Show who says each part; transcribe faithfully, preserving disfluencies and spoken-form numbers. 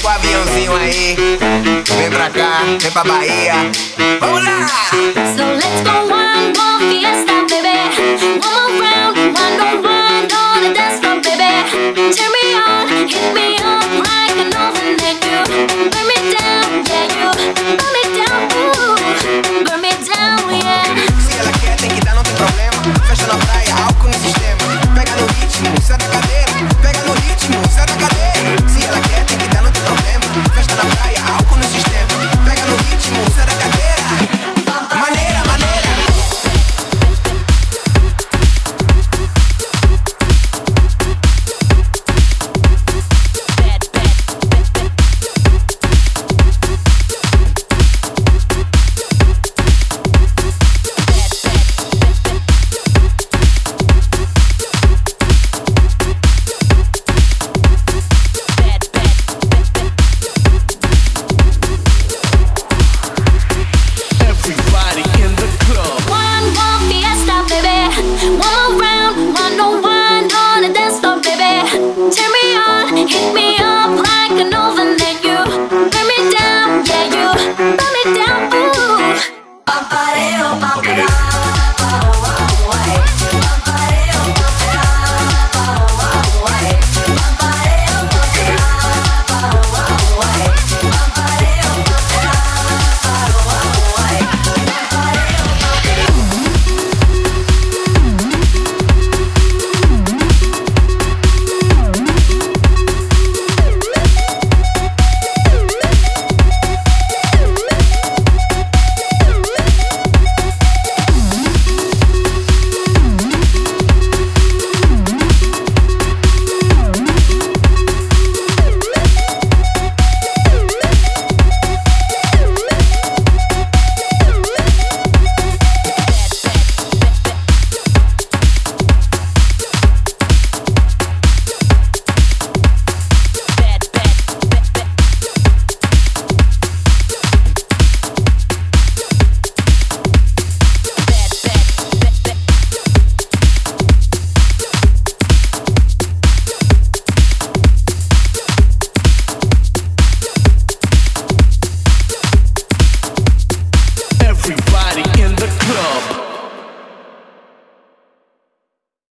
Speaker 1: Pega o aviãozinho aí, vem pra cá, vem pra Bahia. Vamos lá!
Speaker 2: So let's go one more fiesta, baby. One more round, one on one on the dance floor, baby. Turn me on, hit me